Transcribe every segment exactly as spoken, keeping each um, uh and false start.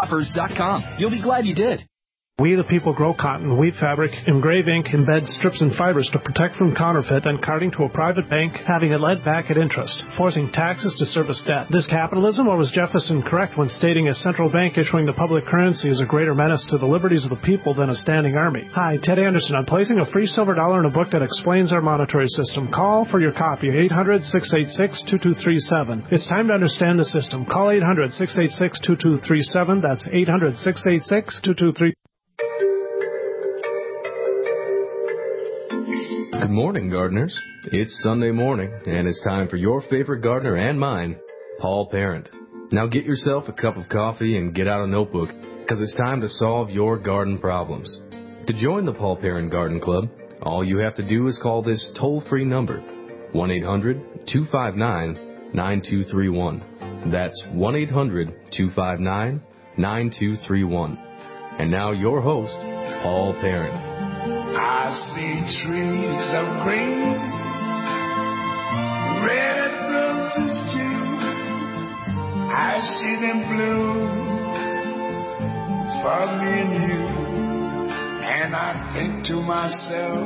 Offers dot com. You'll be glad you did. We the people grow cotton, weave fabric, engrave ink, embed strips and fibers to protect from counterfeit and carting to a private bank, having it led back at interest, forcing taxes to service debt. This capitalism, or was Jefferson correct when stating a central bank issuing the public currency is a greater menace to the liberties of the people than a standing army? Hi, Ted Anderson. I'm placing a free silver dollar in a book that explains our monetary system. Call for your copy, eight hundred, six eight six, two two three seven. It's time to understand the system. Call eight hundred, six eight six, two two three seven. That's eight hundred, six eight six, two two three seven. Good morning, gardeners. It's Sunday morning, and it's time for your favorite gardener and mine, Paul Parent. Now get yourself a cup of coffee and get out a notebook, because it's time to solve your garden problems. To join the Paul Parent Garden Club, all you have to do is call this toll-free number, one eight hundred, two five nine, nine two three one. That's one eight hundred, two five nine, nine two three one. And now your host, Paul Parent. I see trees of green, red roses too. I see them bloom for me and you. And I think to myself,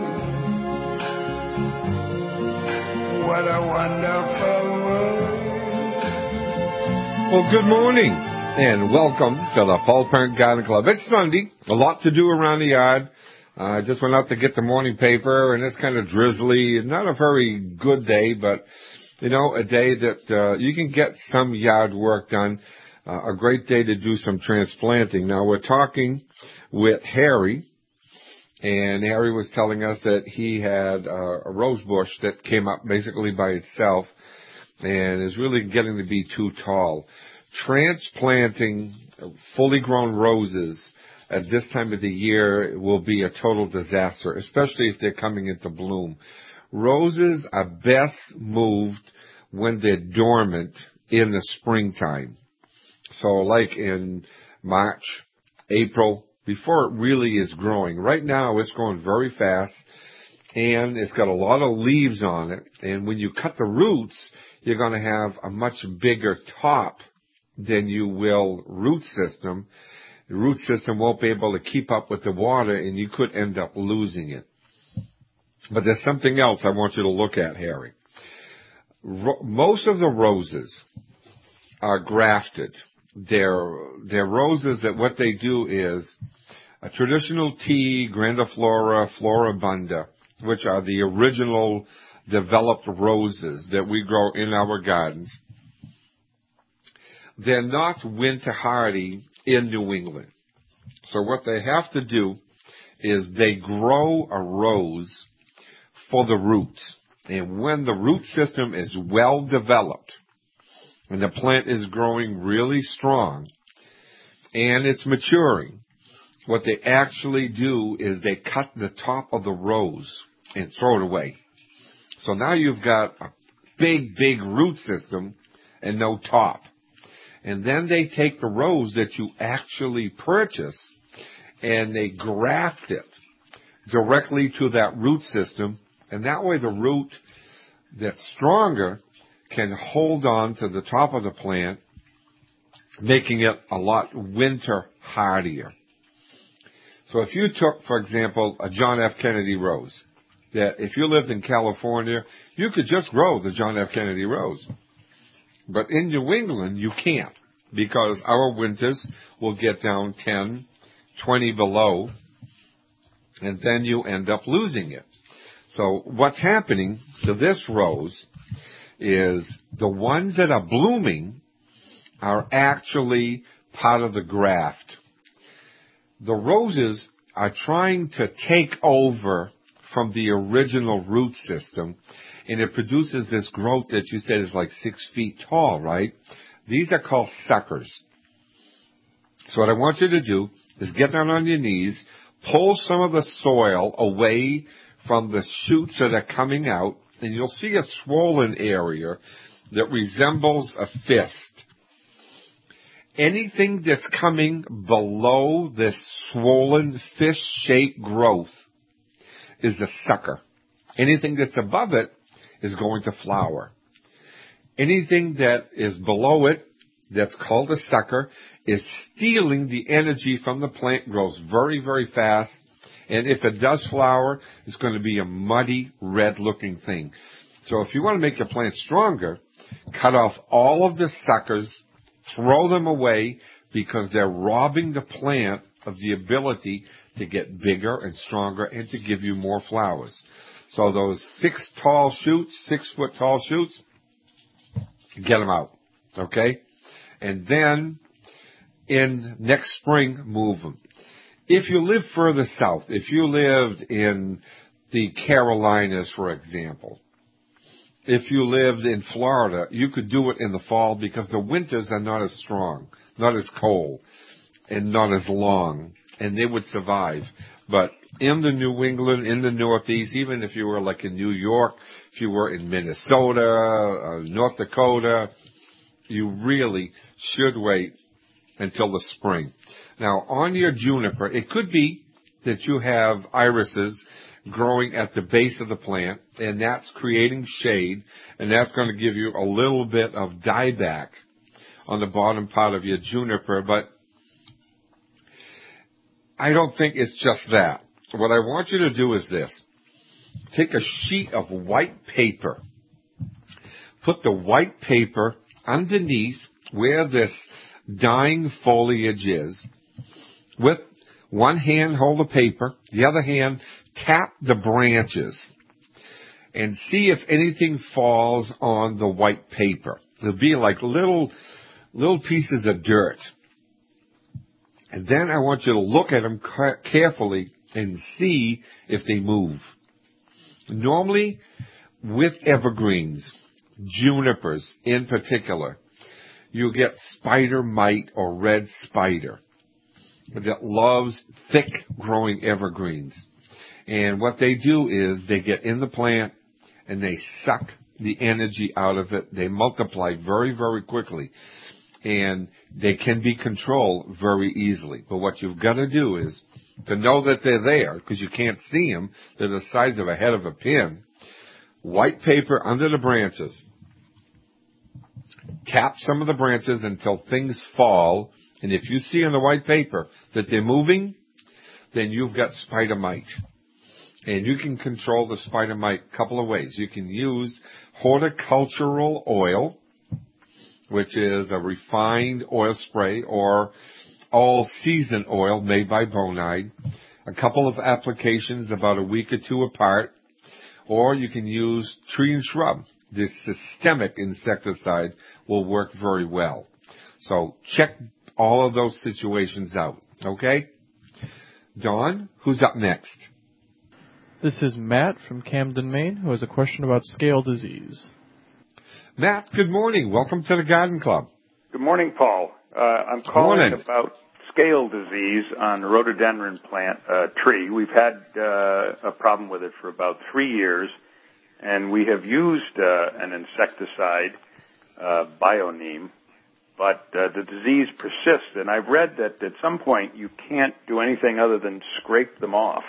what a wonderful world. Well, good morning and welcome to the Paul Parent Garden Club. It's Sunday, a lot to do around the yard. I uh, just went out to get the morning paper, and it's kind of drizzly. Not a very good day, but, you know, a day that uh, you can get some yard work done. Uh, a great day to do some transplanting. Now, we're talking with Harry, and Harry was telling us that he had uh, a rose bush that came up basically by itself and is really getting to be too tall. Transplanting fully grown roses at this time of the year will be a total disaster, especially if they're coming into bloom. Roses are best moved when they're dormant in the springtime. So like in March, April, before it really is growing. Right now it's growing very fast and it's got a lot of leaves on it. And when you cut the roots, you're going to have a much bigger top than you will root system. The root system won't be able to keep up with the water, and you could end up losing it. But there's something else I want you to look at, Harry. Ro- most of the roses are grafted. They're, they're roses that what they do is a traditional T, grandiflora, floribunda, which are the original developed roses that we grow in our gardens. They're not winter hardy in New England. So what they have to do is they grow a rose for the roots. And when the root system is well developed and the plant is growing really strong and it's maturing, what they actually do is they cut the top of the rose and throw it away. So now you've got a big, big root system and no top. And then they take the rose that you actually purchase and they graft it directly to that root system. And that way the root that's stronger can hold on to the top of the plant, making it a lot winter hardier. So if you took, for example, a John F. Kennedy rose, that if you lived in California, you could just grow the John F. Kennedy rose. But in New England, you can't, because our winters will get down ten, twenty below, and then you end up losing it. So what's happening to this rose is the ones that are blooming are actually part of the graft. The roses are trying to take over from the original root system, and it produces this growth that you said is like six feet tall, right? These are called suckers. So what I want you to do is get down on your knees, pull some of the soil away from the shoots that are coming out, and you'll see a swollen area that resembles a fist. Anything that's coming below this swollen fist-shaped growth is a sucker. Anything that's above it is going to flower. Anything that is below it that's called a sucker is stealing the energy from the plant, grows very, very fast. And if it does flower, it's going to be a muddy, red-looking thing. So if you want to make your plant stronger, cut off all of the suckers, throw them away, because they're robbing the plant of the ability to get bigger and stronger and to give you more flowers. So those six tall shoots, six foot tall shoots, get them out, okay? And then in next spring, move them. If you live further south, if you lived in the Carolinas, for example, if you lived in Florida, you could do it in the fall because the winters are not as strong, not as cold, and not as long, and they would survive. But in the New England, in the Northeast, even if you were like in New York, if you were in Minnesota, uh, North Dakota, you really should wait until the spring. Now, on your juniper, it could be that you have irises growing at the base of the plant, and that's creating shade, and that's going to give you a little bit of dieback on the bottom part of your juniper, but I don't think it's just that. What I want you to do is this. Take a sheet of white paper. Put the white paper underneath where this dying foliage is. With one hand, hold the paper. The other hand, tap the branches. And see if anything falls on the white paper. There'll be like little, little pieces of dirt. And then I want you to look at them carefully and see if they move. Normally, with evergreens, junipers in particular, you get spider mite or red spider that loves thick growing evergreens. And what they do is they get in the plant and they suck the energy out of it. They multiply very, very quickly. And they can be controlled very easily. But what you've got to do is to know that they're there, because you can't see them. They're the size of a head of a pin. White paper under the branches. Tap some of the branches until things fall. And if you see on the white paper that they're moving, then you've got spider mite. And you can control the spider mite a couple of ways. You can use horticultural oil, which is a refined oil spray, or all-season oil made by Bonide. A couple of applications about a week or two apart. Or you can use tree and shrub. This systemic insecticide will work very well. So check all of those situations out, okay? Dawn, who's up next? This is Matt from Camden, Maine, who has a question about scale disease. Matt, good morning. Welcome to the Garden Club. Good morning, Paul. Uh, I'm calling morning. about scale disease on a rhododendron plant uh, tree. We've had uh, a problem with it for about three years, and we have used uh, an insecticide, uh, BioNeem, but uh, the disease persists. And I've read that at some point you can't do anything other than scrape them off.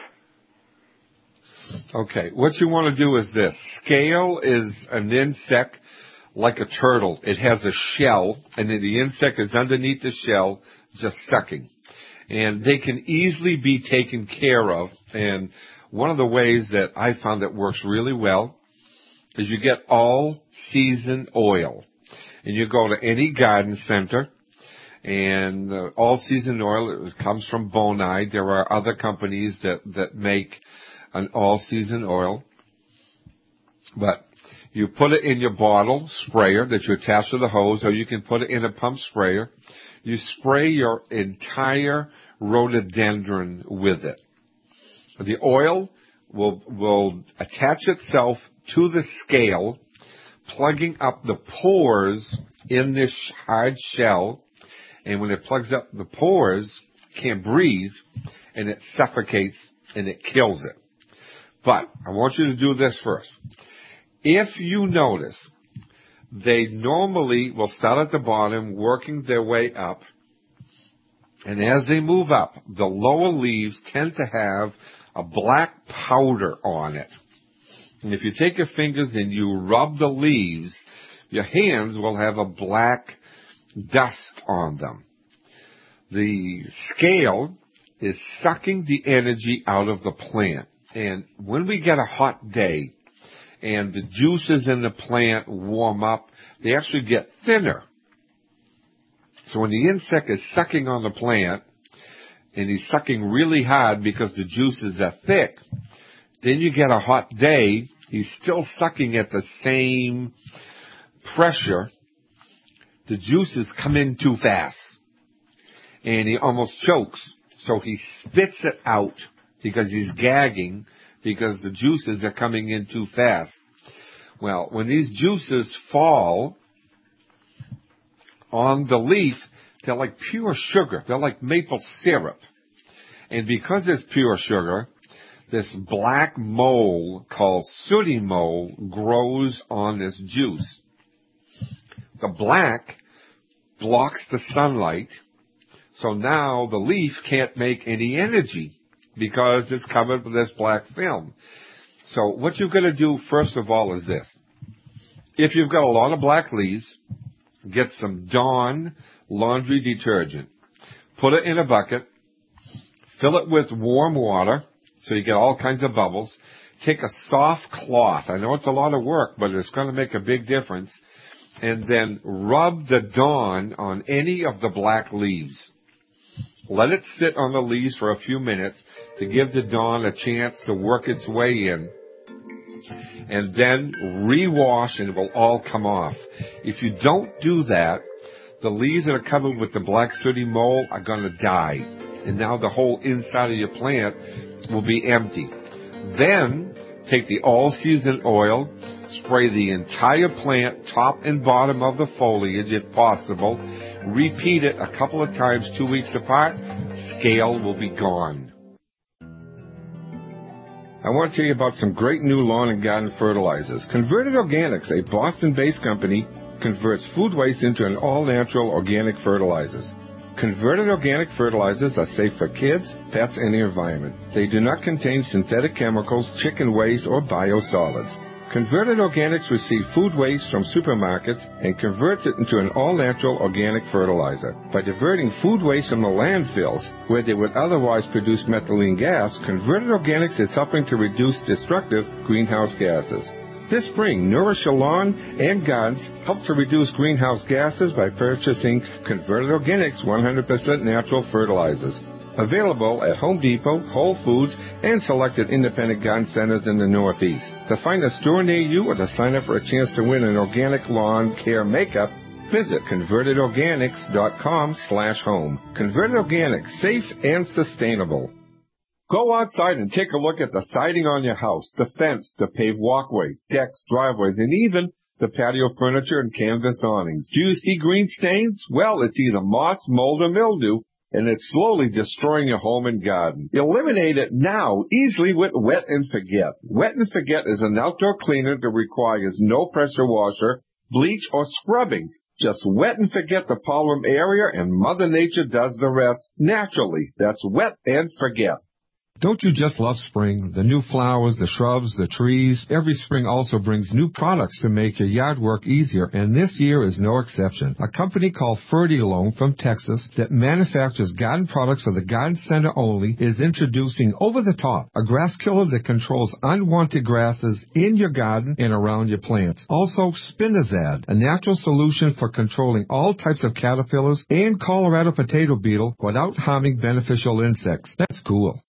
Okay, what you want to do is this. Scale is an insect like a turtle. It has a shell, and then the insect is underneath the shell, just sucking. And they can easily be taken care of. And one of the ways that I found that works really well is you get all-season oil. And you go to any garden center, and uh, all-season oil it comes from Bonide. There are other companies that, that make an all-season oil. But you put it in your bottle sprayer that you attach to the hose, or you can put it in a pump sprayer. You spray your entire rhododendron with it. The oil will, will attach itself to the scale, plugging up the pores in this hard shell. And when it plugs up the pores, it can't breathe, and it suffocates and it kills it. But I want you to do this first. If you notice, they normally will start at the bottom, working their way up. And as they move up, the lower leaves tend to have a black powder on it. And if you take your fingers and you rub the leaves, your hands will have a black dust on them. The scale is sucking the energy out of the plant. And when we get a hot day and the juices in the plant warm up, they actually get thinner. So when the insect is sucking on the plant, and he's sucking really hard because the juices are thick, then you get a hot day, he's still sucking at the same pressure. The juices come in too fast, and he almost chokes. So he spits it out because he's gagging because the juices are coming in too fast. Well, when these juices fall on the leaf, they're like pure sugar. They're like maple syrup. And because it's pure sugar, this black mole called sooty mole grows on this juice. The black blocks the sunlight, so now the leaf can't make any energy because it's covered with this black film. So what you're going to do first of all is this. If you've got a lot of black leaves, get some Dawn laundry detergent. Put it in a bucket. Fill it with warm water so you get all kinds of bubbles. Take a soft cloth. I know it's a lot of work, but it's going to make a big difference. And then rub the Dawn on any of the black leaves. Let it sit on the leaves for a few minutes to give the Dawn a chance to work its way in. And then rewash and it will all come off. If you don't do that, the leaves that are covered with the black sooty mole are going to die. And now the whole inside of your plant will be empty. Then take the all-season oil, spray the entire plant, top and bottom of the foliage if possible. Repeat it a couple of times, two weeks apart. Scale will be gone. I want to tell you about some great new lawn and garden fertilizers. Converted Organics, a Boston-based company, converts food waste into an all-natural organic fertilizers. Converted organic fertilizers are safe for kids, pets, and the environment. They do not contain synthetic chemicals, chicken waste, or biosolids. Converted Organics receives food waste from supermarkets and converts it into an all-natural organic fertilizer. By diverting food waste from the landfills, where they would otherwise produce methylene gas, Converted Organics is helping to reduce destructive greenhouse gases. This spring, nourish your lawn and gardens. Help to reduce greenhouse gases by purchasing Converted Organics one hundred percent natural fertilizers. Available at Home Depot, Whole Foods, and selected independent garden centers in the Northeast. To find a store near you or to sign up for a chance to win an organic lawn care makeup, visit converted organics dot com slash home. Converted Organics, safe and sustainable. Go outside and take a look at the siding on your house, the fence, the paved walkways, decks, driveways, and even the patio furniture and canvas awnings. Do you see green stains? Well, it's either moss, mold, or mildew, and it's slowly destroying your home and garden. Eliminate it now, easily with Wet and Forget. Wet and Forget is an outdoor cleaner that requires no pressure washer, bleach, or scrubbing. Just wet and forget the problem area, and Mother Nature does the rest naturally. That's Wet and Forget. Don't you just love spring? The new flowers, the shrubs, the trees. Every spring also brings new products to make your yard work easier, and this year is no exception. A company called Fertilome from Texas that manufactures garden products for the garden center only is introducing Over the Top, a grass killer that controls unwanted grasses in your garden and around your plants. Also, Spinazad, a natural solution for controlling all types of caterpillars and Colorado potato beetle without harming beneficial insects. That's cool.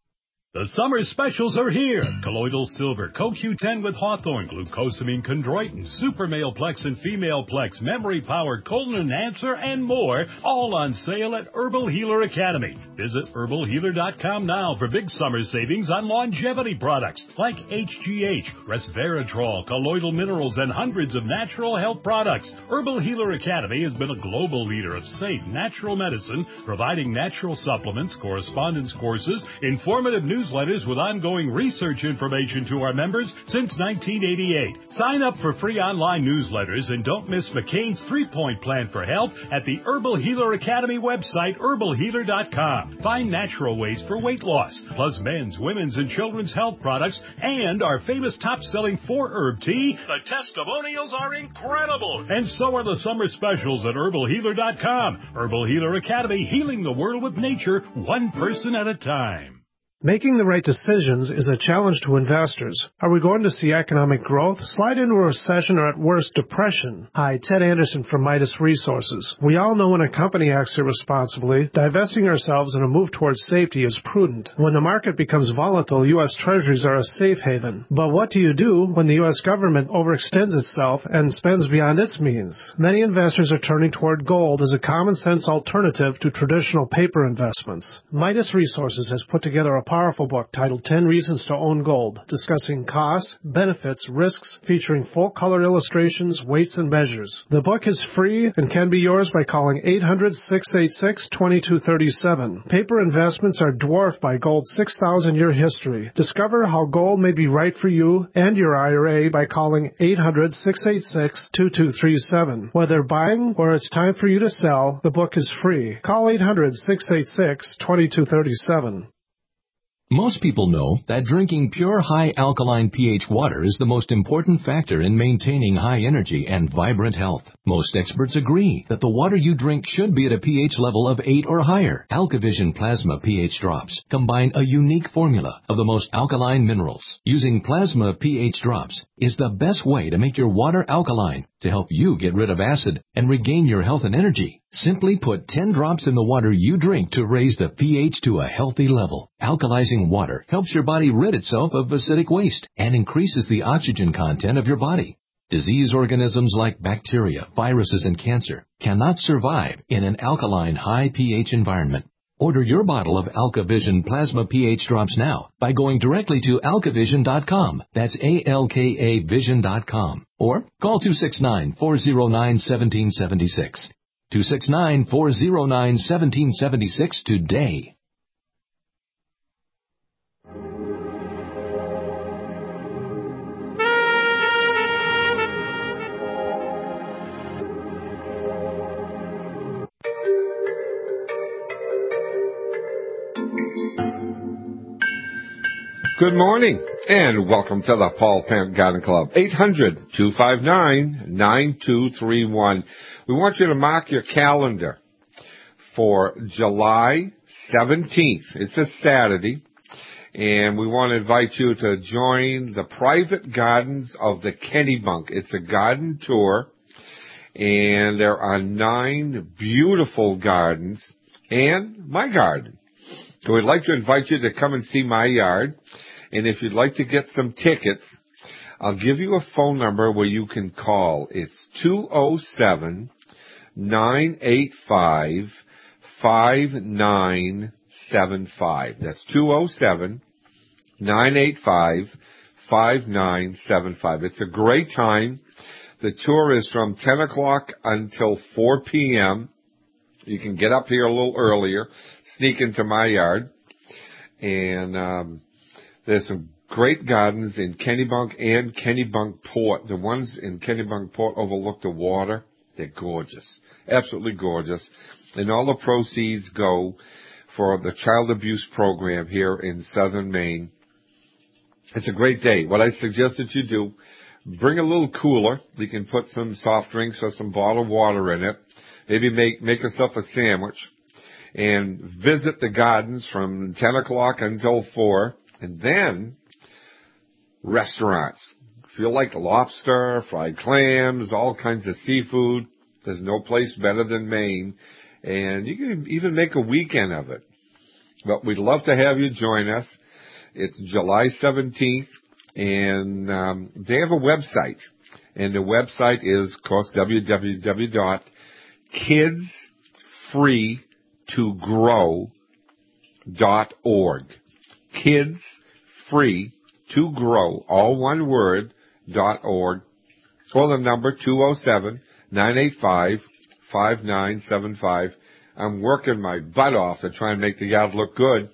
The summer specials are here. Colloidal Silver, Co Q ten with Hawthorne, Glucosamine Chondroitin, Super Male Plex and Female Plex, Memory Power, Colon Enhancer, and more, all on sale at Herbal Healer Academy. Visit herbal healer dot com now for big summer savings on longevity products like H G H, Resveratrol, colloidal minerals, and hundreds of natural health products. Herbal Healer Academy has been a global leader of safe, natural medicine, providing natural supplements, correspondence courses, informative news, newsletters with ongoing research information to our members since nineteen eighty-eight. Sign up for free online newsletters and don't miss McCain's three-point plan for health at the Herbal Healer Academy website, herbal healer dot com. Find natural ways for weight loss, plus men's, women's, and children's health products, and our famous top-selling four-herb tea. The testimonials are incredible, and so are the summer specials at herbal healer dot com. Herbal Healer Academy, healing the world with nature, one person at a time. Making the right decisions is a challenge to investors. Are we going to see economic growth, slide into a recession, or at worst, depression? Hi, Ted Anderson from Midas Resources. We all know when a company acts irresponsibly, divesting ourselves in a move towards safety is prudent. When the market becomes volatile, U S Treasuries are a safe haven. But what do you do when the U S government overextends itself and spends beyond its means? Many investors are turning toward gold as a common-sense alternative to traditional paper investments. Midas Resources has put together a powerful book titled ten Reasons to Own Gold, discussing costs, benefits, risks, featuring full-color illustrations, weights, and measures. The book is free and can be yours by calling eight hundred, six eight six, two two three seven. Paper investments are dwarfed by gold's six thousand year history. Discover how gold may be right for you and your I R A by calling eight hundred, six eight six, two two three seven. Whether buying or it's time for you to sell, the book is free. Call eight hundred, six eight six, two two three seven. Most people know that drinking pure high alkaline pH water is the most important factor in maintaining high energy and vibrant health. Most experts agree that the water you drink should be at a pH level of eight or higher. AlkaVision Plasma pH drops combine a unique formula of the most alkaline minerals. Using Plasma pH drops is the best way to make your water alkaline to help you get rid of acid and regain your health and energy. Simply put ten drops in the water you drink to raise the pH to a healthy level. Alkalizing water helps your body rid itself of acidic waste and increases the oxygen content of your body. Disease organisms like bacteria, viruses, and cancer cannot survive in an alkaline high pH environment. Order your bottle of AlkaVision Plasma pH drops now by going directly to alka vision dot com. That's A L K A vision dot com. Or call two six nine, four zero nine, one seven seven six. two six nine, four zero nine, one seven seven six today. Good morning, and welcome to the Paul Parent Garden Club. eight hundred, two five nine, nine two three one. We want you to mark your calendar for July seventeenth. It's a Saturday, and we want to invite you to join the private gardens of the Kennebunk. It's a garden tour, and there are nine beautiful gardens and my garden. So we'd like to invite you to come and see my yard. And if you'd like to get some tickets, I'll give you a phone number where you can call. It's two oh seven, nine eight five, five nine seven five. That's two oh seven, nine eight five, five nine seven five. It's a great time. The tour is from ten o'clock until four p.m. You can get up here a little earlier, sneak into my yard, and um there's some great gardens in Kennebunk and Kennebunkport. The ones in Kennebunkport overlook the water. They're gorgeous, absolutely gorgeous. And all the proceeds go for the child abuse program here in southern Maine. It's a great day. What I suggest that you do, bring a little cooler. You can put some soft drinks or some bottled water in it. Maybe make, make yourself a sandwich and visit the gardens from ten o'clock until four. And then, restaurants. If you like lobster, fried clams, all kinds of seafood, there's no place better than Maine. And you can even make a weekend of it. But we'd love to have you join us. It's July seventeenth, and um, they have a website. And the website is, of course, w w w dot kids free to grow dot org. Kids Free to Grow, all one word, dot org. Call the number two oh seven, nine eight five, five nine seven five. I'm working my butt off to try and make the yard look good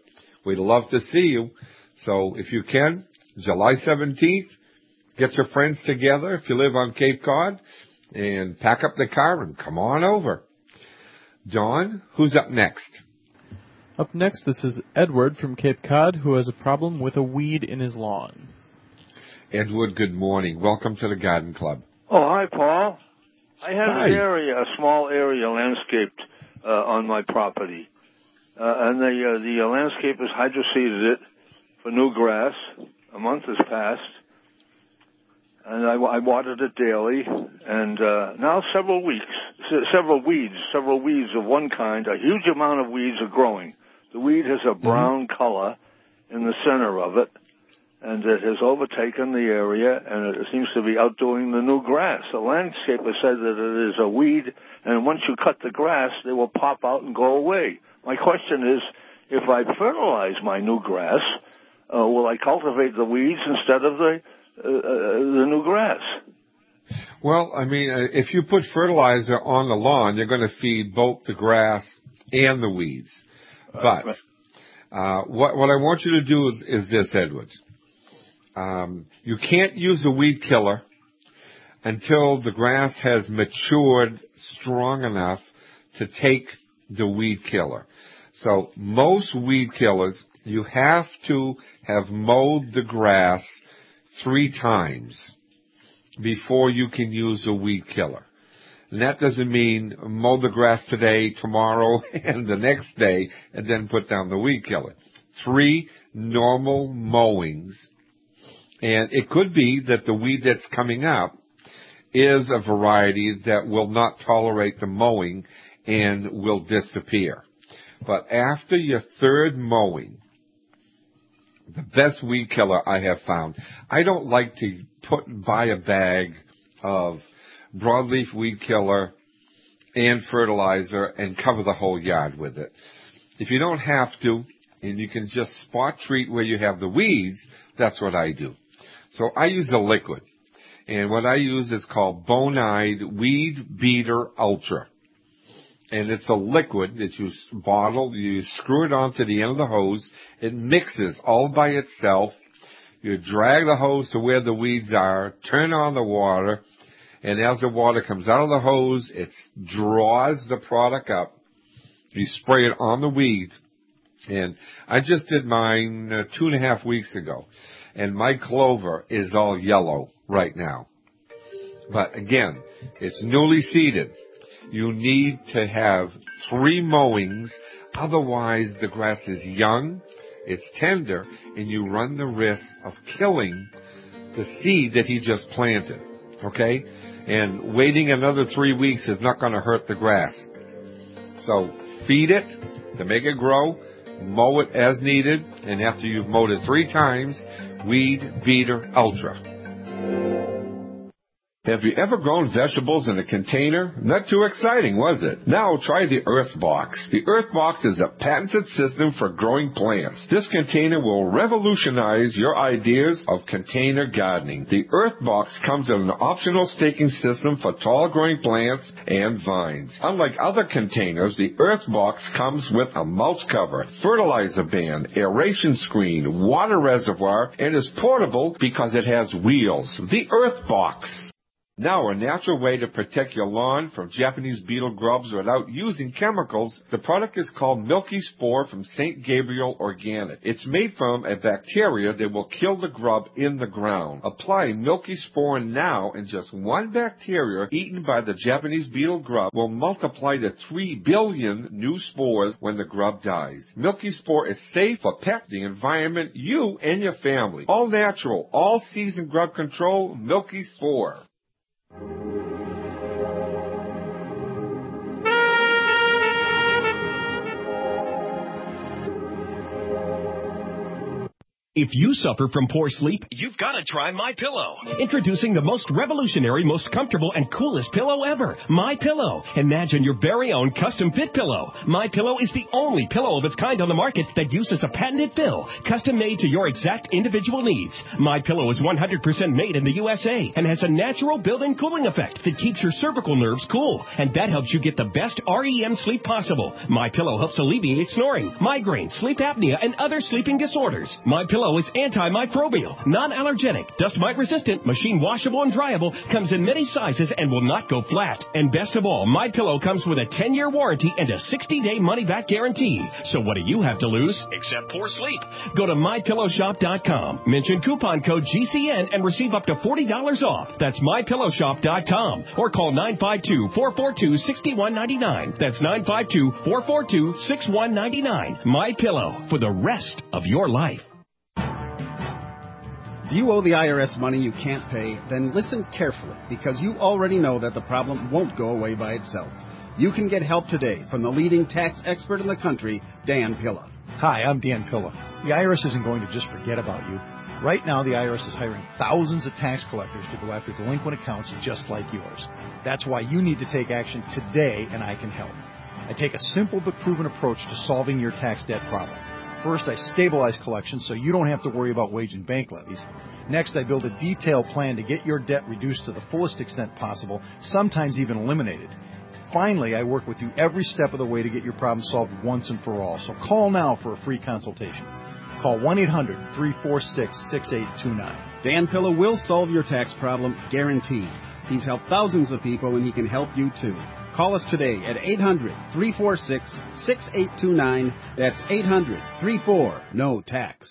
We'd love to see you. So if you can, July seventeenth, get your friends together if you live on Cape Cod and pack up the car and come on over. Don, who's up next? Up next, this is Edward from Cape Cod, who has a problem with a weed in his lawn. Edward, good morning. Welcome to the Garden Club. Oh, hi, Paul. I have Hi. an area, a small area landscaped uh, on my property. Uh, and the uh, the uh, landscapers hydroseeded it for new grass. A month has passed. And I, I watered it daily. And uh, now several weeks, several weeds, several weeds of one kind, a huge amount of weeds are growing. The weed has a brown mm-hmm. color in the center of it. And it has overtaken the area, and it seems to be outdoing the new grass. The landscaper said that it is a weed, and once you cut the grass, they will pop out and go away. My question is, if I fertilize my new grass, uh, will I cultivate the weeds instead of the uh, uh, the new grass? Well, I mean, uh, if you put fertilizer on the lawn, you're going to feed both the grass and the weeds. But uh, what what I want you to do is, is this, Edwards. Um, you can't use a weed killer until the grass has matured strong enough to take the weed killer. So most weed killers, you have to have mowed the grass three times before you can use a weed killer. And that doesn't mean mow the grass today, tomorrow, and the next day, and then put down the weed killer. Three normal mowings. And it could be that the weed that's coming up is a variety that will not tolerate the mowing and will disappear. But after your third mowing, the best weed killer I have found, I don't like to put buy a bag of broadleaf weed killer and fertilizer and cover the whole yard with it. If you don't have to, and you can just spot treat where you have the weeds, that's what I do. So I use a liquid, and what I use is called Bonide Weed Beater Ultra. And it's a liquid that you bottle, you screw it onto the end of the hose, it mixes all by itself, you drag the hose to where the weeds are, turn on the water, and as the water comes out of the hose, it draws the product up, you spray it on the weeds, and I just did mine uh, two and a half weeks ago. And my clover is all yellow right now. But again, it's newly seeded. You need to have three mowings. Otherwise, the grass is young, it's tender, and you run the risk of killing the seed that he just planted. Okay? And waiting another three weeks is not going to hurt the grass. So feed it to make it grow. Mow it as needed, and after you've mowed it three times, Weed Beater Ultra. Have you ever grown vegetables in a container? Not too exciting, was it? Now try the Earthbox. The Earthbox is a patented system for growing plants. This container will revolutionize your ideas of container gardening. The Earthbox comes with an optional staking system for tall growing plants and vines. Unlike other containers, the Earthbox comes with a mulch cover, fertilizer band, aeration screen, water reservoir, and is portable because it has wheels. The Earthbox. Now, a natural way to protect your lawn from Japanese beetle grubs without using chemicals, the product is called Milky Spore from Saint Gabriel Organic. It's made from a bacteria that will kill the grub in the ground. Apply Milky Spore now, and just one bacteria eaten by the Japanese beetle grub will multiply to three billion new spores when the grub dies. Milky Spore is safe for pet, the environment, you, and your family. All natural, all season grub control, Milky Spore. If you suffer from poor sleep, you've got to try MyPillow. Introducing the most revolutionary, most comfortable, and coolest pillow ever, MyPillow. Imagine your very own custom-fit pillow. MyPillow is the only pillow of its kind on the market that uses a patented fill, custom-made to your exact individual needs. MyPillow is one hundred percent made in the U S A and has a natural built-in cooling effect that keeps your cervical nerves cool, and that helps you get the best R E M sleep possible. MyPillow helps alleviate snoring, migraine, sleep apnea, and other sleeping disorders. MyPillow is antimicrobial, non-allergenic, dust mite resistant, machine washable and dryable, comes in many sizes and will not go flat. And best of all, MyPillow comes with a ten-year warranty and a sixty-day money-back guarantee. So what do you have to lose except poor sleep? Go to my pillow shop dot com, mention coupon code G C N and receive up to forty dollars off. That's my pillow shop dot com or call nine five two, four four two, six one nine nine. That's nine five two, four four two, six one nine nine. MyPillow, for the rest of your life. Do you owe the I R S money you can't pay? Then listen carefully, because you already know that the problem won't go away by itself. You can get help today from the leading tax expert in the country, Dan Pilla. Hi, I'm Dan Pilla. The I R S isn't going to just forget about you. Right now, the I R S is hiring thousands of tax collectors to go after delinquent accounts just like yours. That's why you need to take action today, and I can help. I take a simple but proven approach to solving your tax debt problem. First, I stabilize collections so you don't have to worry about wage and bank levies. Next, I build a detailed plan to get your debt reduced to the fullest extent possible, sometimes even eliminated. Finally, I work with you every step of the way to get your problem solved once and for all. So call now for a free consultation. Call one eight hundred, three four six, six eight two nine. Dan Pilla will solve your tax problem, guaranteed. He's helped thousands of people, and he can help you too. Call us today at eight hundred, three four six, six eight two nine. That's eight hundred, three four, N O tax.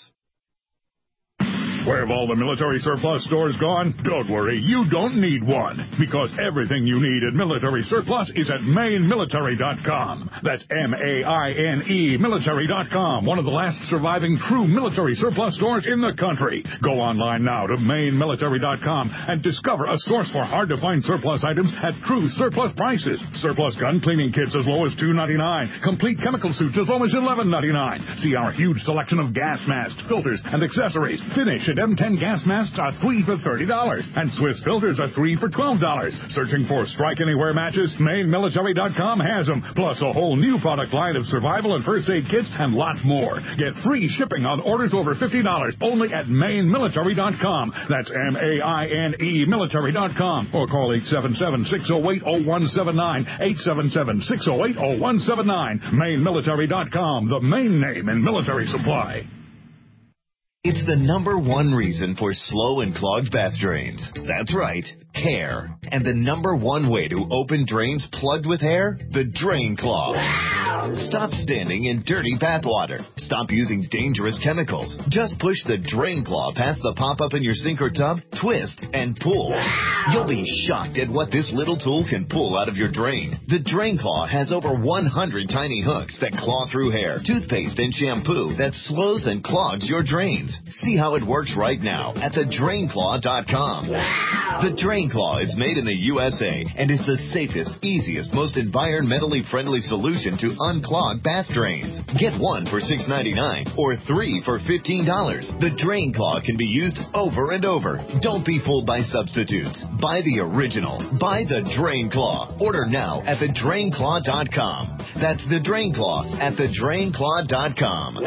Where have all the military surplus stores gone? Don't worry, you don't need one, because everything you need at Military Surplus is at Maine Military dot com. That's M A I N E Military dot com, one of the last surviving true military surplus stores in the country. Go online now to Maine Military dot com and discover a source for hard-to-find surplus items at true surplus prices. Surplus gun cleaning kits as low as two ninety-nine, complete chemical suits as low as eleven ninety-nine. See our huge selection of gas masks, filters, and accessories. Finish at M ten gas masks are three for thirty dollars, and Swiss filters are three for twelve dollars. Searching for Strike Anywhere matches? Maine Military dot com has them, plus a whole new product line of survival and first aid kits and lots more. Get free shipping on orders over fifty dollars only at Maine Military dot com. That's M A I N E Military dot com, or call eight seven seven, six oh eight, oh one seven nine, eight seven seven, six oh eight, oh one seven nine. Maine Military dot com, the main name in military supply. It's the number one reason for slow and clogged bath drains. That's right, hair. And the number one way to open drains plugged with hair? The Drain Claw. Stop standing in dirty bath water. Stop using dangerous chemicals. Just push the Drain Claw past the pop-up in your sink or tub, twist, and pull. You'll be shocked at what this little tool can pull out of your drain. The Drain Claw has over one hundred tiny hooks that claw through hair, toothpaste, and shampoo that slows and clogs your drains. See how it works right now at the drain claw dot com. The Drain Claw is made in the U S A and is the safest, easiest, most environmentally friendly solution to unclog bath drains. Get one for six ninety-nine or three for fifteen dollars. The Drain Claw can be used over and over. Don't be fooled by substitutes. Buy the original. Buy the Drain Claw. Order now at the drain claw dot com. That's the Drain Claw at the drain claw dot com.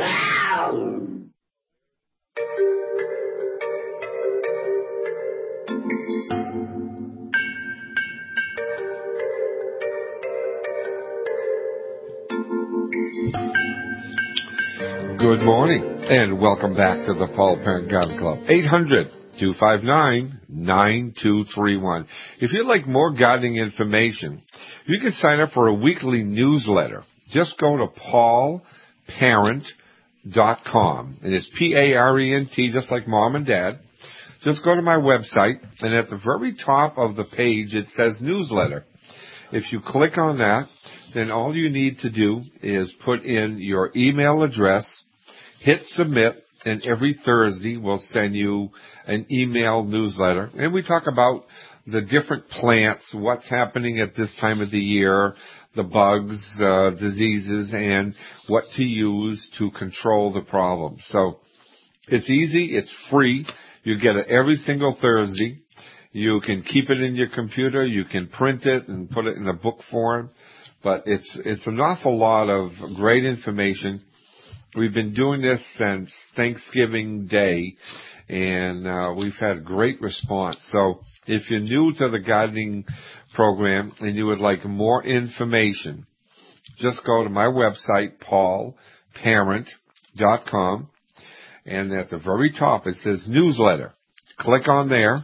Good morning, and welcome back to the Paul Parent Garden Club. eight hundred, two five nine, nine two three one. If you'd like more gardening information, you can sign up for a weekly newsletter. Just go to paul parent dot com, and it's P A R E N T, just like mom and dad. Just go to my website, and at the very top of the page, it says newsletter. If you click on that, then all you need to do is put in your email address, hit submit, and every Thursday we'll send you an email newsletter. And we talk about the different plants, what's happening at this time of the year, the bugs, uh, diseases, and what to use to control the problem. So It's easy. It's free. You get it every single Thursday. You can keep it in your computer. You can print it and put it in a book form. But it's it's an awful lot of great information. We've been doing this since Thanksgiving Day, and uh, we've had great response. So if you're new to the gardening program and you would like more information, just go to my website, paul parent dot com, and at the very top it says newsletter. Click on there,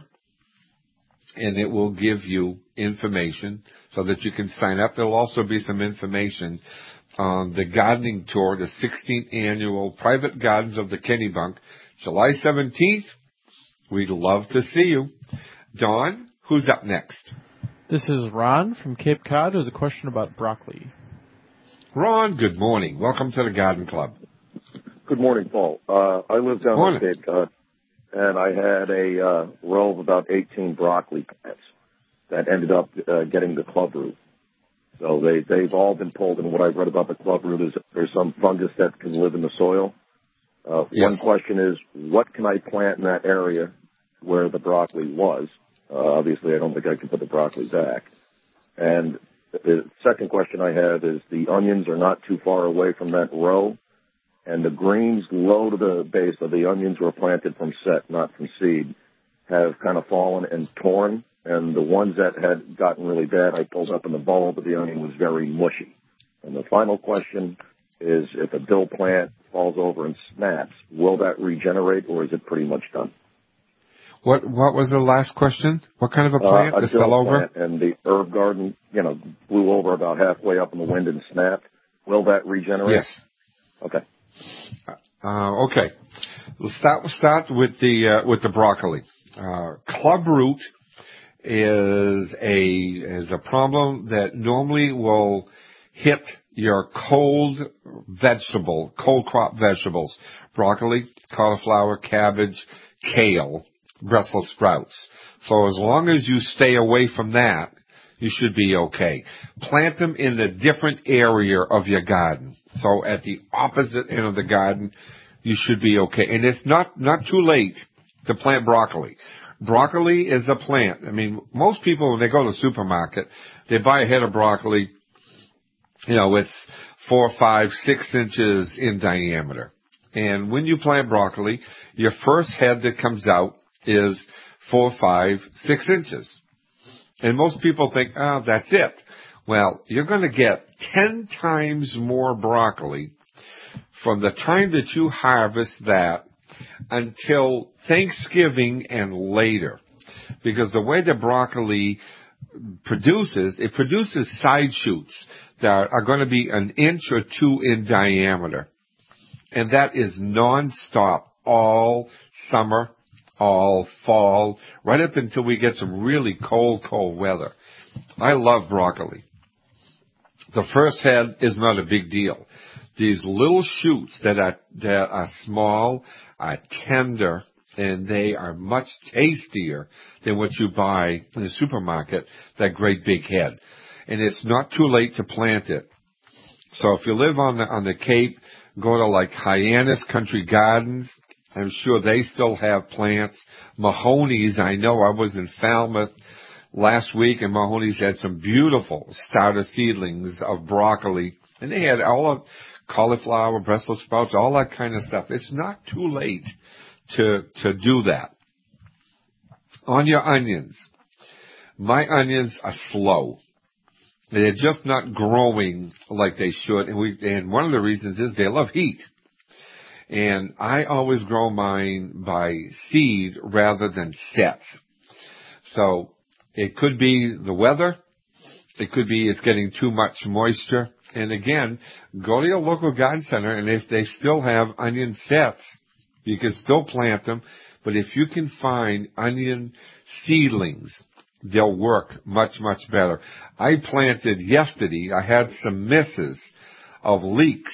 and it will give you information so that you can sign up. There will also be some information on the gardening tour, the sixteenth annual Private Gardens of the Kennebunk, July seventeenth. We'd love to see you. Don, who's up next? This is Ron from Cape Cod who has a question about broccoli. Ron, good morning. Welcome to the Garden Club. Good morning, Paul. Uh, I live down morning. in Cape Cod, and I had a uh, row of about eighteen broccoli plants that ended up uh, getting the club root. So they, they've all been pulled, and what I've read about the club root is there's some fungus that can live in the soil. Uh, yes. One question is, what can I plant in that area where the broccoli was? Uh, obviously, I don't think I can put the broccoli back. And the second question I have is the onions are not too far away from that row, and the greens low to the base of the onions were planted from set, not from seed, have kind of fallen and torn. And the ones that had gotten really bad, I pulled up in the bulb, but the onion was very mushy. And the final question is, if a dill plant falls over and snaps, will that regenerate, or is it pretty much done? What What was the last question? What kind of a plant Uh, a that dill fell over? plant, and the herb garden, you know, blew over about halfway up in the wind and snapped. Will that regenerate? Yes. Okay. Uh, okay. We'll start, we'll start with the uh, with the broccoli. Uh, club root is a is a problem that normally will hit your cold vegetable, cold crop vegetables, broccoli, cauliflower, cabbage, kale, Brussels sprouts. So as long as you stay away from that, you should be okay. Plant them in a different area of your garden. So at the opposite end of the garden, you should be okay. And it's not, not too late to plant broccoli. Broccoli is a plant. I mean, most people, when they go to the supermarket, they buy a head of broccoli, you know, it's four, five, six inches in diameter. And when you plant broccoli, your first head that comes out is four, five, six inches. And most people think, oh, that's it. Well, you're going to get ten times more broccoli from the time that you harvest that until Thanksgiving and later. Because the way the broccoli produces, it produces side shoots that are going to be an inch or two in diameter. And that is nonstop all summer, all fall, right up until we get some really cold, cold weather. I love broccoli. The first head is not a big deal. These little shoots that are, that are small are tender, and they are much tastier than what you buy in the supermarket, that great big head. And it's not too late to plant it. So if you live on the, on the Cape, go to like Hyannis Country Gardens. I'm sure they still have plants. Mahoney's, I know I was in Falmouth last week, and Mahoney's had some beautiful starter seedlings of broccoli. And they had all of cauliflower, Brussels sprouts, all that kind of stuff. It's not too late to to do that. On your onions, my onions are slow. They're just not growing like they should. And we and one of the reasons is they love heat. And I always grow mine by seed rather than sets. So it could be the weather. It could be it's getting too much moisture. And again, go to your local garden center, and if they still have onion sets, you can still plant them. But if you can find onion seedlings, they'll work much, much better. I planted yesterday, I had some misses of leeks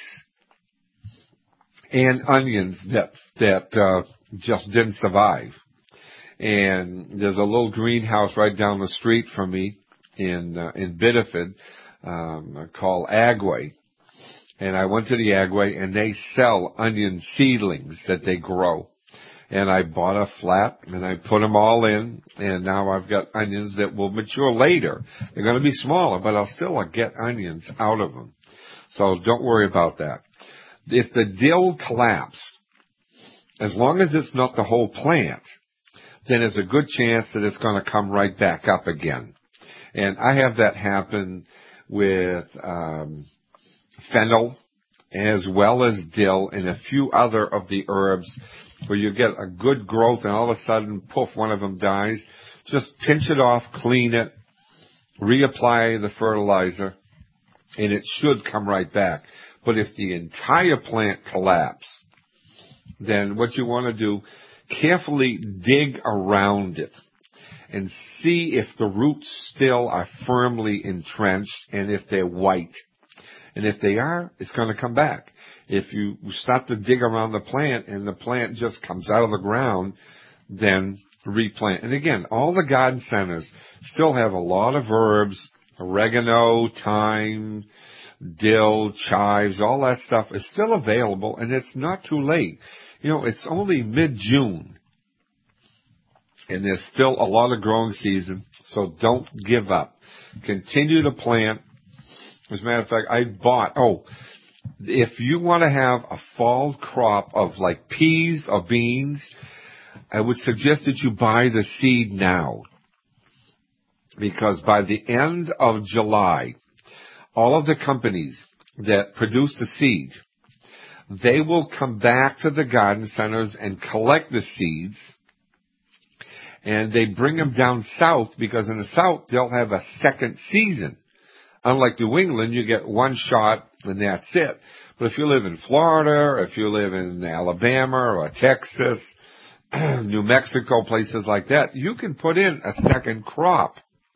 and onions that that uh, just didn't survive. And there's a little greenhouse right down the street from me in uh, in Biddeford um, called Agway. And I went to the Agway, and they sell onion seedlings that they grow. and I bought a flat, and I put them all in, and now I've got onions that will mature later. They're going to be smaller, but I'll still get onions out of them. So don't worry about that. If the dill collapse, as long as it's not the whole plant, then there's a good chance that it's going to come right back up again. And I have that happen with um, fennel, as well as dill and a few other of the herbs, where you get a good growth and all of a sudden, poof, one of them dies. Just pinch it off, clean it, reapply the fertilizer, and it should come right back. But if the entire plant collapses, then what you want to do, carefully dig around it and see if the roots still are firmly entrenched and if they're white. And if they are, it's going to come back. If you start to dig around the plant and the plant just comes out of the ground, then replant. And again, all the garden centers still have a lot of herbs, oregano, thyme, dill, chives, all that stuff is still available, and it's not too late. You know, it's only mid-June, and there's still a lot of growing season, so don't give up. Continue to plant. As a matter of fact, I bought, oh, if you want to have a fall crop of like peas or beans, I would suggest that you buy the seed now. Because by the end of July, all of the companies that produce the seed, they will come back to the garden centers and collect the seeds, and they bring them down south, because in the south they'll have a second season. Unlike New England, you get one shot and that's it. But if you live in Florida, or if you live in Alabama or Texas, New Mexico, places like that, you can put in a second crop.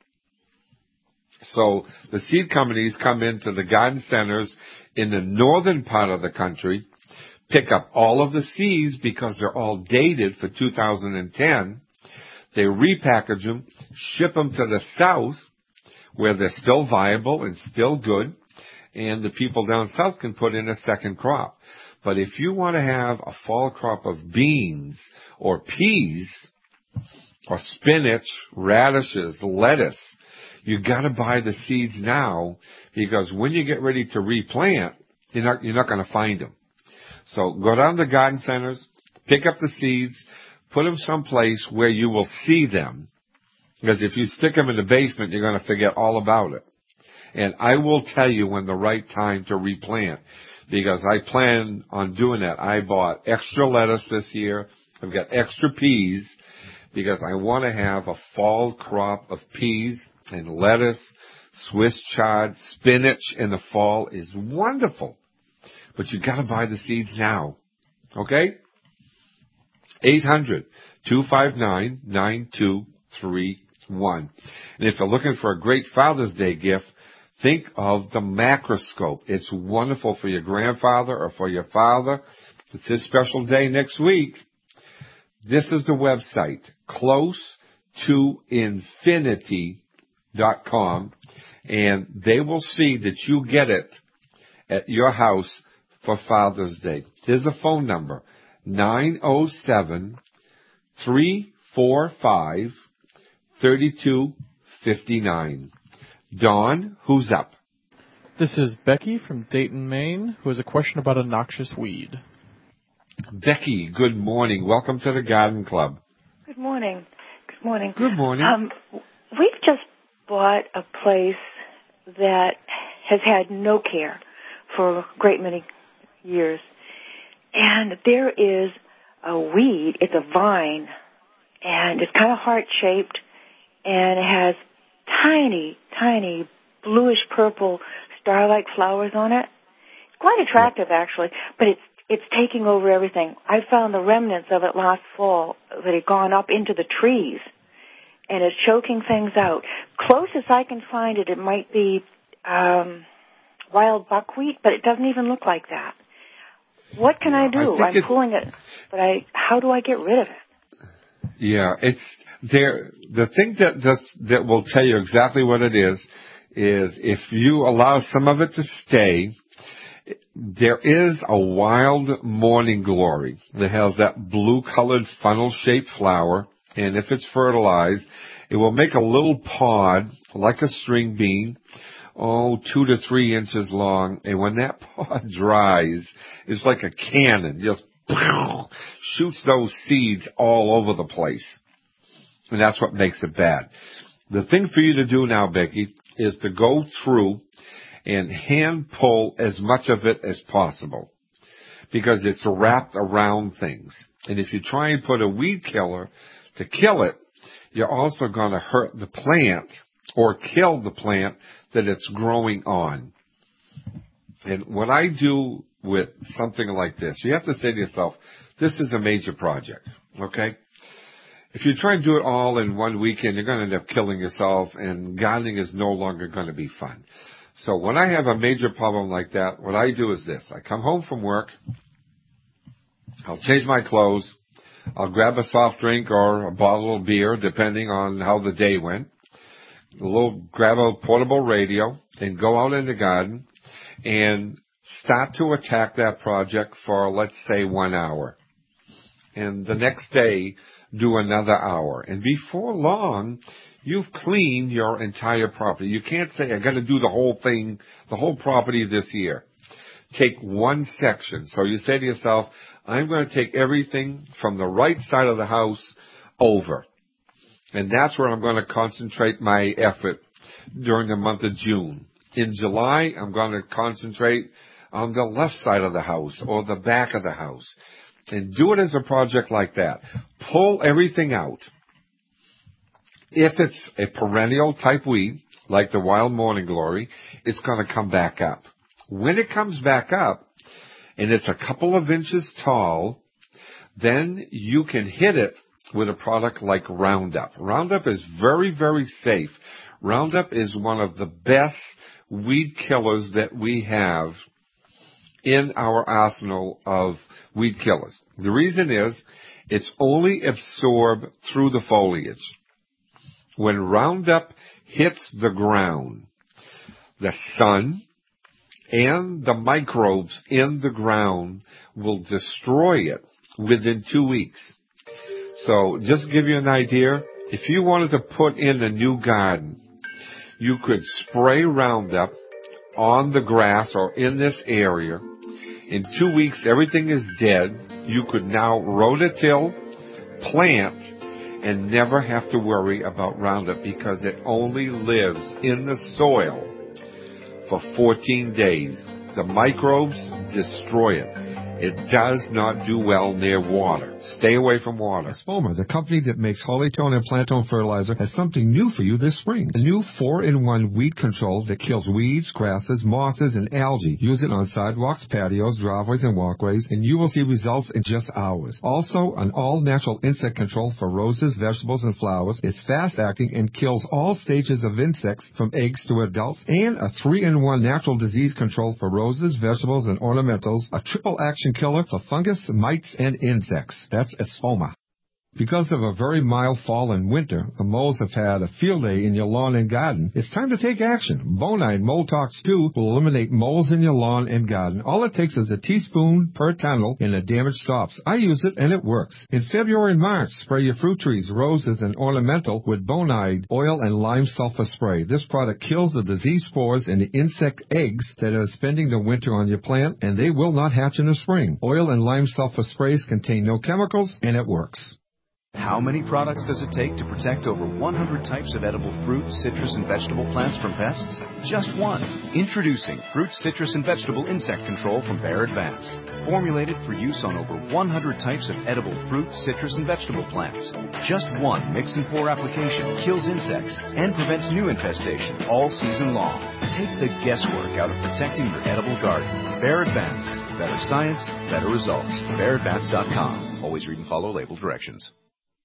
So the seed companies come into the garden centers in the northern part of the country, pick up all of the seeds because they're all dated for two thousand ten. They repackage them, ship them to the south, where they're still viable and still good, and the people down south can put in a second crop. But if you want to have a fall crop of beans or peas or spinach, radishes, lettuce, you got to buy the seeds now, because when you get ready to replant, you're not you're not going to find them. So go down to the garden centers, pick up the seeds, put them someplace where you will see them. Because if you stick them in the basement, you're going to forget all about it. And I will tell you when the right time to replant, because I plan on doing that. I bought extra lettuce this year. I've got extra peas, because I want to have a fall crop of peas and lettuce. Swiss chard, spinach in the fall is wonderful. But you got to buy the seeds now. Okay? eight hundred, two five nine, nine two three one. And if you're looking for a great Father's Day gift, think of the macroscope. It's wonderful for your grandfather or for your father. It's his special day next week. This is the website, close to infinity dot com, and they will see that you get it at your house for Father's Day. Here's a phone number, nine oh seven, three four five, thirty-two fifty-nine. Dawn, who's up? This is Becky from Dayton, Maine, who has a question about a noxious weed. Becky, good morning. Welcome to the Garden Club. Good morning. Good morning. Good morning. Um, we've just bought a place that has had no care for a great many years. And there is a weed, it's a vine, and it's kind of heart-shaped, and it has tiny, tiny bluish-purple star-like flowers on it. It's quite attractive, actually, but it's it's taking over everything. I found the remnants of it last fall that had gone up into the trees, and it's choking things out. Closest I can find it, it might be um, wild buckwheat, but it doesn't even look like that. What can I do? I I'm pulling it, but I how do I get rid of it? Yeah, it's there. The thing that does, that will tell you exactly what it is is if you allow some of it to stay. there is a wild morning glory that has that blue-colored funnel-shaped flower, and if it's fertilized, it will make a little pod like a string bean, oh, two to three inches long, and when that pod dries, it's like a cannon, just shoots those seeds all over the place. And that's what makes it bad. The thing for you to do now, Becky, is to go through and hand pull as much of it as possible, because it's wrapped around things. And if you try and put a weed killer to kill it, you're also going to hurt the plant or kill the plant that it's growing on. And what I do with something like this, you have to say to yourself, this is a major project, okay? If you try and do it all in one weekend, you're going to end up killing yourself, and gardening is no longer going to be fun. So when I have a major problem like that, what I do is this. I come home from work, I'll change my clothes, I'll grab a soft drink or a bottle of beer, depending on how the day went, a little, grab a portable radio, and go out in the garden and start to attack that project for, let's say, one hour. And the next day, do another hour. And before long, you've cleaned your entire property. You can't say, I got to do the whole thing, the whole property this year. Take one section. So you say to yourself, I'm going to take everything from the right side of the house over. And that's where I'm going to concentrate my effort during the month of June. In July, I'm going to concentrate on the left side of the house or the back of the house. And do it as a project like that. Pull everything out. If it's a perennial type weed, like the wild morning glory, it's going to come back up. When it comes back up, and it's a couple of inches tall, then you can hit it with a product like Roundup. Roundup is very, very safe. Roundup is one of the best weed killers that we have in our arsenal of weed killers. The reason is it's only absorbed through the foliage. When Roundup hits the ground, the sun and the microbes in the ground will destroy it within two weeks. So just to give you an idea, if you wanted to put in a new garden, you could spray Roundup on the grass or in this area. In two weeks, everything is dead. You could now rototill, plant, and never have to worry about Roundup because it only lives in the soil for fourteen days. The microbes destroy it. It does not do well near water. Stay away from water. Espoma, the company that makes Hollytone and Plantone fertilizer, has something new for you this spring. A new four in one weed control that kills weeds, grasses, mosses, and algae. Use it on sidewalks, patios, driveways, and walkways, and you will see results in just hours. Also, an all-natural insect control for roses, vegetables, and flowers. It's fast-acting and kills all stages of insects from eggs to adults. And a three in one natural disease control for roses, vegetables, and ornamentals. A triple action killer for fungus, mites, and insects. That's Espoma. Because of a very mild fall and winter, the moles have had a field day in your lawn and garden. It's time to take action. Bonide Mole Tox two will eliminate moles in your lawn and garden. All it takes is a teaspoon per tunnel and the damage stops. I use it and it works. In February and March, spray your fruit trees, roses, and ornamental with Bonide oil and lime sulfur spray. This product kills the disease spores and the insect eggs that are spending the winter on your plant, and they will not hatch in the spring. Oil and lime sulfur sprays contain no chemicals, and it works. How many products does it take to protect over one hundred types of edible fruit, citrus, and vegetable plants from pests? Just one. Introducing Fruit, Citrus, and Vegetable Insect Control from Bayer Advanced. Formulated for use on over one hundred types of edible fruit, citrus, and vegetable plants. Just one mix and pour application kills insects and prevents new infestation all season long. Take the guesswork out of protecting your edible garden. Bayer Advanced. Better science, better results. Bayer Advanced dot com. Always read and follow label directions.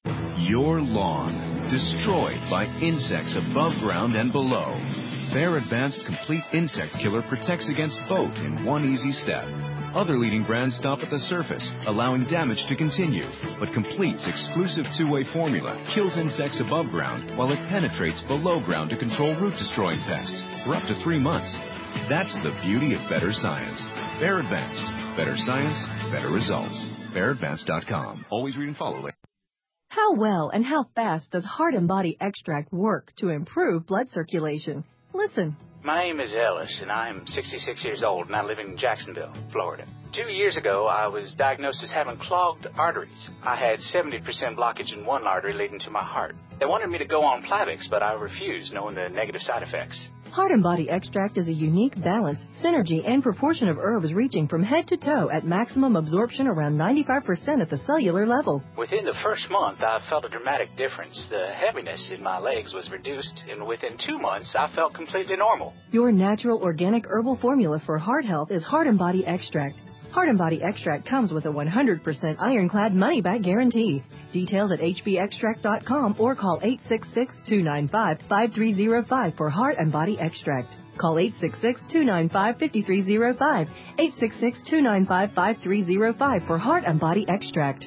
Your lawn destroyed by insects above ground and below. Bayer Advanced Complete Insect Killer protects against both in one easy step. Other leading brands stop at the surface, allowing damage to continue, but Complete's exclusive two-way formula kills insects above ground while it penetrates below ground to control root-destroying pests for up to three months. That's the beauty of better science. Bayer Advanced. Better science, better results. Bayer Advanced dot com. Always read and follow. How well and how fast does Heart and Body Extract work to improve blood circulation? Listen. My name is Ellis, and I'm sixty-six years old, and I live in Jacksonville, Florida. Two years ago, I was diagnosed as having clogged arteries. I had seventy percent blockage in one artery leading to my heart. They wanted me to go on Plavix, but I refused, knowing the negative side effects. Heart and Body Extract is a unique balance, synergy, and proportion of herbs reaching from head to toe at maximum absorption around ninety-five percent at the cellular level. Within the first month, I felt a dramatic difference. The heaviness in my legs was reduced, and within two months, I felt completely normal. Your natural organic herbal formula for heart health is Heart and Body Extract. Heart and Body Extract comes with a one hundred percent ironclad money-back guarantee. Details at h b extract dot com or call eight six six, two nine five, five three zero five for Heart and Body Extract. Call eight six six, two nine five, five three zero five, eight six six, two nine five, five three zero five for Heart and Body Extract.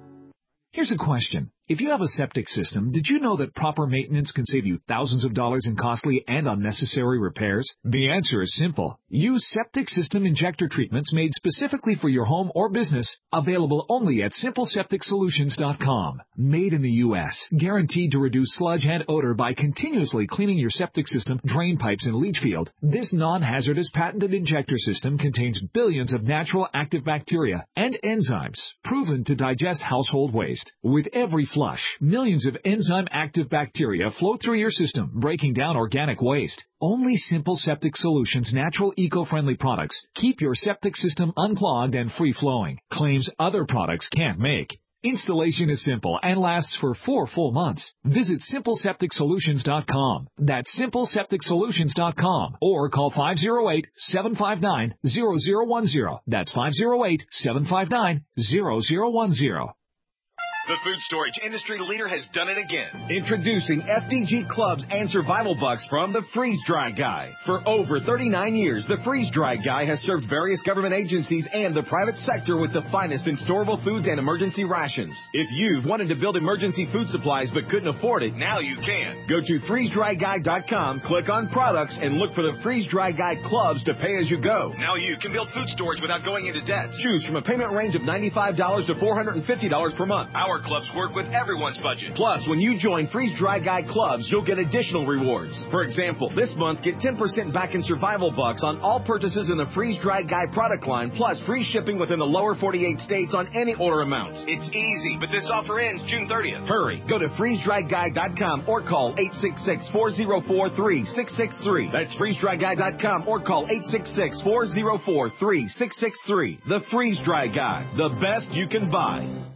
Here's a question. If you have a septic system, did you know that proper maintenance can save you thousands of dollars in costly and unnecessary repairs? The answer is simple. Use septic system injector treatments made specifically for your home or business, available only at simple septic solutions dot com. Made in the U S, guaranteed to reduce sludge and odor by continuously cleaning your septic system, drain pipes, and leach field. This non-hazardous patented injector system contains billions of natural active bacteria and enzymes proven to digest household waste. With every flush, millions of enzyme-active bacteria flow through your system, breaking down organic waste. Only Simple Septic Solutions natural eco-friendly products keep your septic system unclogged and free-flowing, claims other products can't make. Installation is simple and lasts for four full months. Visit simple septic solutions dot com. That's simple septic solutions dot com or call five oh eight, seven five nine, zero zero one zero. That's five oh eight, seven five nine, zero zero one zero. The food storage industry leader has done it again. Introducing F D G Clubs and Survival Bucks from the Freeze Dry Guy. For over thirty-nine years, the Freeze Dry Guy has served various government agencies and the private sector with the finest in storable foods and emergency rations. If you've wanted to build emergency food supplies but couldn't afford it, now you can. Go to freeze dry guy dot com, click on products, and look for the Freeze Dry Guy Clubs to pay as you go. Now you can build food storage without going into debt. Choose from a payment range of ninety-five dollars to four hundred fifty dollars per month. Our clubs work with everyone's budget. Plus, when you join Freeze Dry Guy Clubs, you'll get additional rewards. For example, this month, get ten percent back in Survival Bucks on all purchases in the Freeze Dry Guy product line, plus free shipping within the lower forty-eight states on any order amount. It's easy, but this offer ends June thirtieth. Hurry. Go to freeze dry guy dot com or call eight six six, four oh four, three six six three. That's freeze dry guy dot com or call eight six six, four oh four, three six six three. The Freeze Dry Guy, the best you can buy.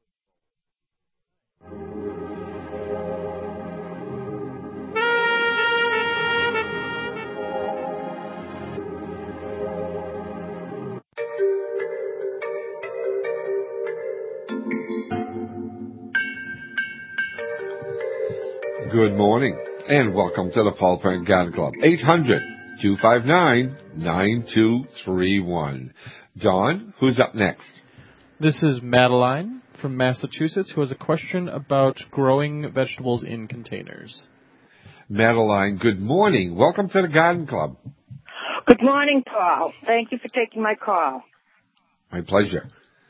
Good morning, and welcome to the Paul Parent Garden Club. eight hundred, two five nine, nine two three one. Don, who's up next? This is Madeline from Massachusetts, who has a question about growing vegetables in containers. Madeline, good morning. Welcome to the Garden Club. Good morning, Paul. Thank you for taking my call. My pleasure.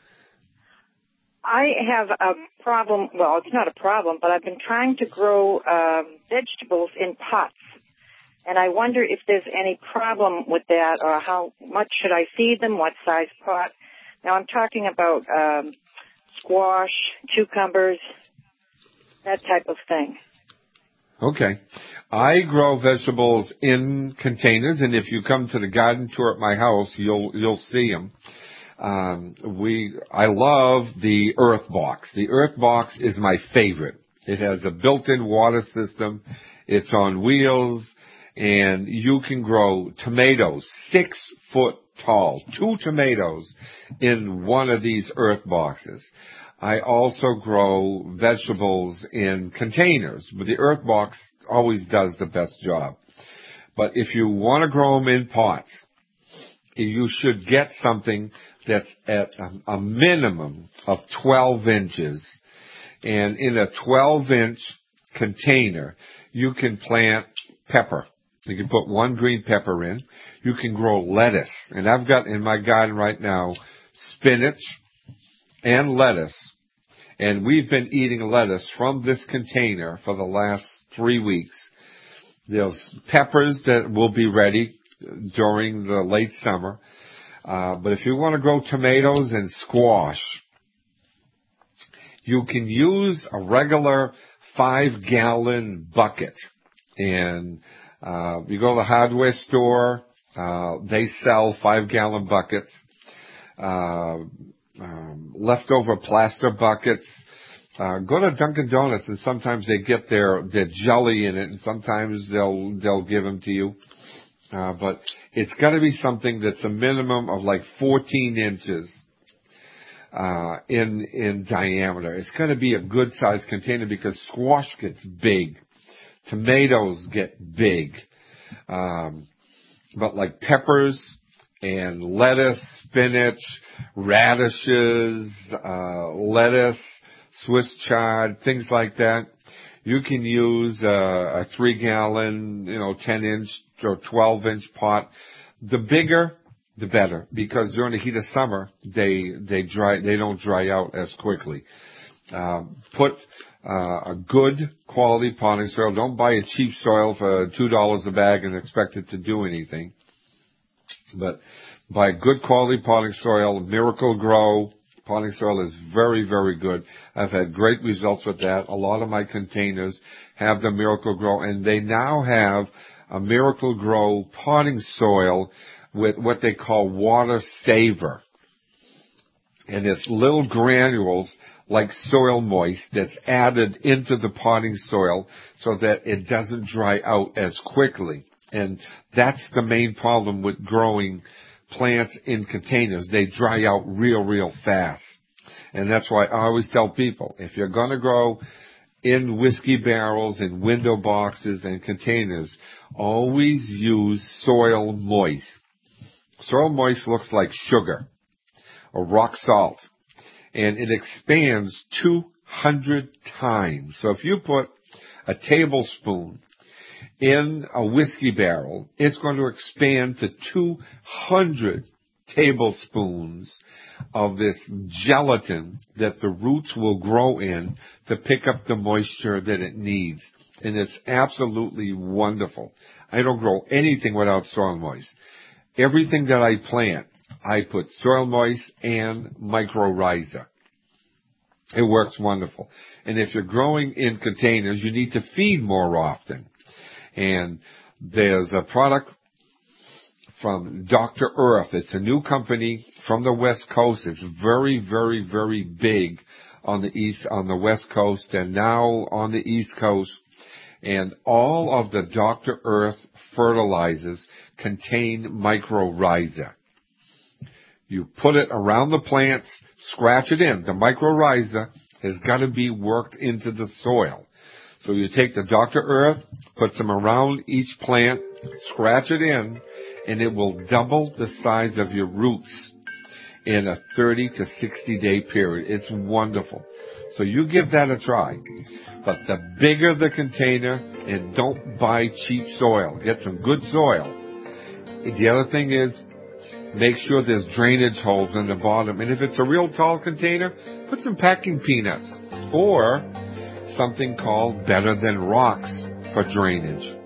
I have a problem, well, it's not a problem, but I've been trying to grow um, vegetables in pots. And I wonder if there's any problem with that, or how much should I feed them, what size pot. Now, I'm talking about um, squash, cucumbers, that type of thing. Okay. I grow vegetables in containers, and if you come to the garden tour at my house, you'll you'll see them. Um, we, I love the Earth Box. The Earth Box is my favorite. It has a built-in water system. It's on wheels, and you can grow tomatoes six foot tall, two tomatoes in one of these Earth Boxes. I also grow vegetables in containers, but the Earth Box always does the best job. But if you want to grow them in pots, you should get something that's at a, a minimum of twelve inches. And in a twelve inch container, you can plant pepper. You can put one green pepper in. You can grow lettuce. And I've got in my garden right now spinach and lettuce. And we've been eating lettuce from this container for the last three weeks. There's peppers that will be ready during the late summer. Uh, but if you want to grow tomatoes and squash, you can use a regular five-gallon bucket. And uh, you go to the hardware store, uh, they sell five-gallon buckets. Uh, um, leftover plaster buckets. Uh, go to Dunkin' Donuts, and sometimes they get their, their jelly in it, and sometimes they'll they'll give them to you. Uh, but it's got to be something that's a minimum of like fourteen inches uh, in in diameter. It's got to be a good sized container because squash gets big, tomatoes get big, um, but like peppers and lettuce, spinach, radishes, uh, lettuce, Swiss chard, things like that. You can use uh, a three gallon, you know, ten inch or twelve inch pot. The bigger, the better, because during the heat of summer, they, they dry, they don't dry out as quickly. Uh, put, uh, a good quality potting soil. Don't buy a cheap soil for two dollars a bag and expect it to do anything. But buy good quality potting soil. Miracle Grow potting soil is very, very good. I've had great results with that. A lot of my containers have the Miracle Grow, and they now have a Miracle Grow potting soil with what they call water saver. And it's little granules like soil moist that's added into the potting soil so that it doesn't dry out as quickly. And that's the main problem with growing plants in containers. They dry out real, real fast. And that's why I always tell people, if you're going to grow in whiskey barrels and window boxes and containers, always use soil moist. Soil moist looks like sugar or rock salt, and it expands two hundred times. So if you put a tablespoon in a whiskey barrel, it's going to expand to two hundred tablespoons of this gelatin that the roots will grow in to pick up the moisture that it needs. And it's absolutely wonderful. I don't grow anything without soil moist. Everything that I plant, I put soil moist and mycorrhiza. It works wonderful. And if you're growing in containers, you need to feed more often. And there's a product from Doctor Earth. It's a new company from the West Coast. It's very, very, very big on the east, on the West Coast, and now on the East Coast. And all of the Doctor Earth fertilizers contain mycorrhiza. You put it around the plants, scratch it in. The mycorrhiza has got to be worked into the soil. So you take the Doctor Earth, put some around each plant, scratch it in, and it will double the size of your roots in a thirty to sixty day period. It's wonderful. So you give that a try. But the bigger the container, and don't buy cheap soil. Get some good soil. The other thing is, make sure there's drainage holes in the bottom. And if it's a real tall container, put some packing peanuts or something called Better Than Rocks for drainage.